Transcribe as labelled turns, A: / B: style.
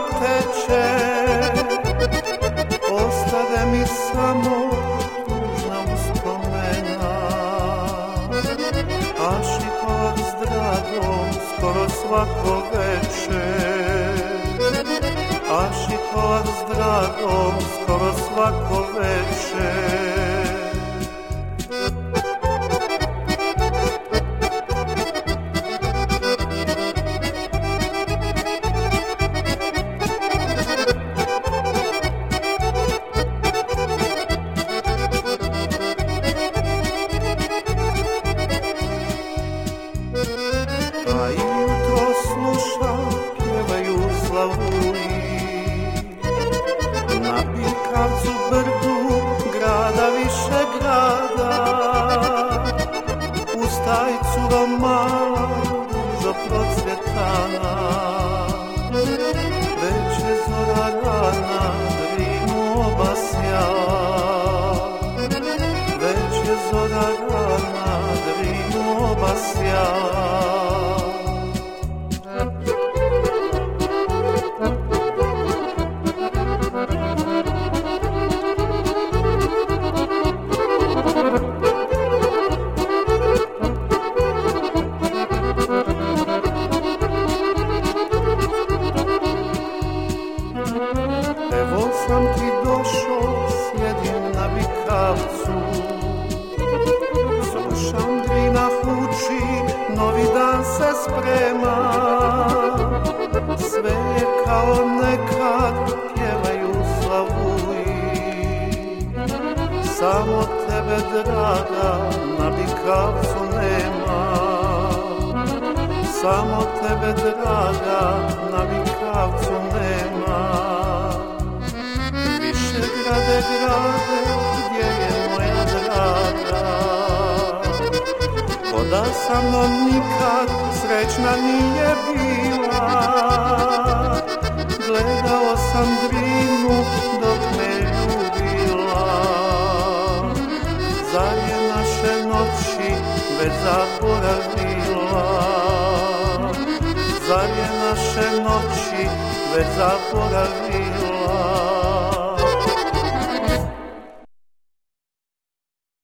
A: teče, ostade mi samo tužna uspomena. Ašikovac s dragom skoro svako večer, Ašikovac s dragom skoro svako večer. A jutro slušam, pjevaju slavuji, na Pikavcu brdu grada više grada, uz taj curo mala ružo procvjetana. Već je zora rana, Drini obasja, već je zora rana, Drini obasja. Evo sam ti došao, sjedim na Pikavcu, slušam Drina huči, novi dan se sprema. Sve je kao nekad, pjevaju slavuji, samo tebe draga na Pikavcu nema. Samo tebe draga na Pikavcu nema. Grade, grade, gdje je moja draga? Ko da sa mnom nikad srećna nije bila. Gledao sam Drinu dok me ljubila. Zar je naše noći već zaboravila? Zar je naše noći već zaboravila?